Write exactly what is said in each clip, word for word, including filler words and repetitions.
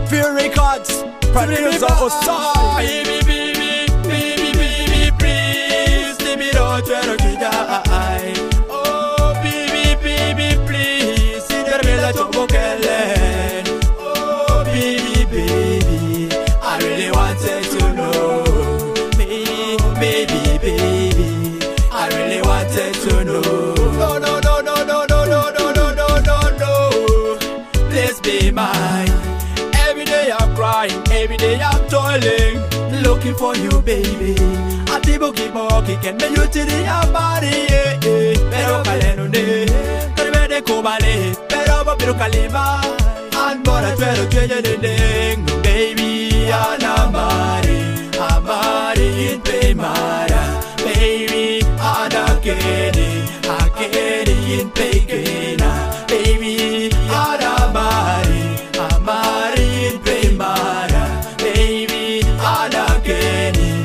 Fear Records, producer Osai. Baby, baby, baby, baby, please, leave me don't try to die. Oh, baby, baby, please, si te revela tu bokele. Oh, baby, baby, I really wanted to know. Baby, baby, baby, I really wanted to know. No, no, no, no, no, no, no, no, no, no, no, no. Please be mine. Every day I'm crying, every day I'm toiling, looking for you, baby. I people keep walking, can make you to the body. Pero caleno ne, calme de cobale, pero papiro calima. And bora twelve twelve de ding, baby. Anamari, amari in Paymara, baby. Anakeni, akeni in Paykena, baby. Anamari. Amari Paymara, baby, Anakeni,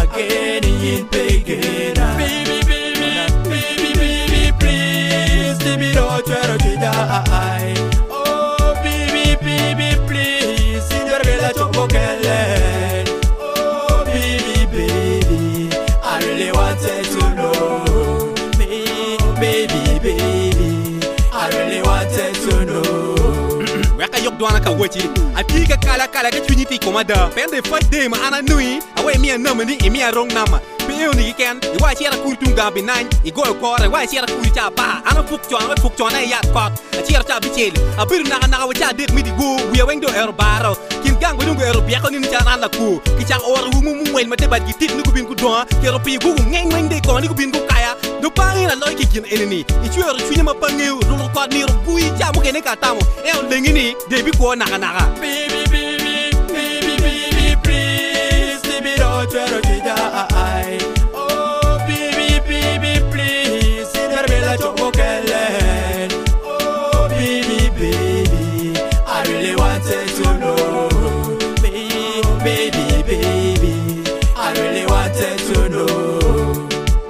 Akeni in Paykena. Baby, baby, baby, baby, please, leave me don't try to die. Oh, baby, baby, please, si te revela tu bokele. Oh, baby, baby, I really wanted to know. Baby, baby, baby, I really wanted to know. Weka yok dwana ka woti apika kala kala ka trinity komada pende fight day ma ana nui awe mi na mani e mi rong nama pe oni ken e wa chera kurtum gambe nine e go ko re wa chera kurta pa ana fuk chon wa fuk chon e ya kot a chera ta bichel a bir na na wa cha det mi di go wi wen do er baro kin gang wi do er bi ko ni cha na ku ki cha or wu mu mu wel ma te ba gi tit ni ko bin ku do ke ro pi go ngeng ngeng de ko ni ko bin ku kaya do pa ina loy ki kin enemy e chero chuni ma pangeu ro ko ni ro bui cha mo ke ne ka tamo e on lengini debi ko naka naka. Baby, baby, baby, baby, please, leave me don't try to die. Oh, baby, baby, please, si te revela tu bokele. Oh, baby, baby, I really wanted to know. Baby, baby, baby, I really wanted to know.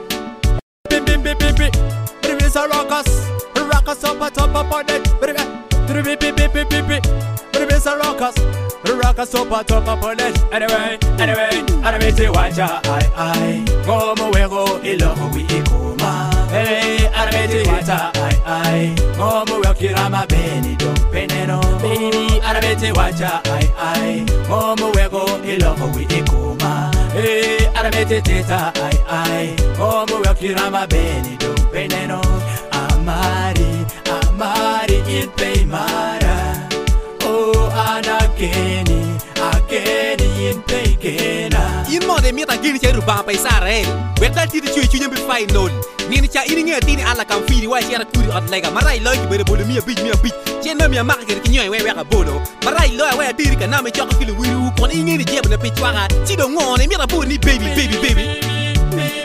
Baby, baby, baby, baby, it's a rockers, rockers up, up, up on it, baby. Baby, baby, baby, baby, baby, it's a rockers, rockers up, up, up on it. Anyway, anyway, anyway, say watch ya, I, I, go mo we go, ilo we ikuma. Hey, anyway, say watch ya, I, I, go mo we kirama beni do peneno. Baby, anyway, say watch ya, I, I, go mo we go, ilo we ikuma. Hey, anyway, say teta, I, I, go mo we kirama beni do peneno. Amari, Amari in Paymara. Oh, Anakeni, Akeni in Paykena. In mo de mi ta gini cheru ba pai sarel weta ti de chui chui be fai non ni ni cha ini nge ti ni ala kam fi di wa chera kuri on lega marai lo ki be bolo mi bi mi bi chena mi ma ke ki nyoy we we ka bolo marai lo we ti ri ka na me chok ki lu wi kon ingi ni jeb na pe chwa ga ti do ngone mi ta bu ni baby baby baby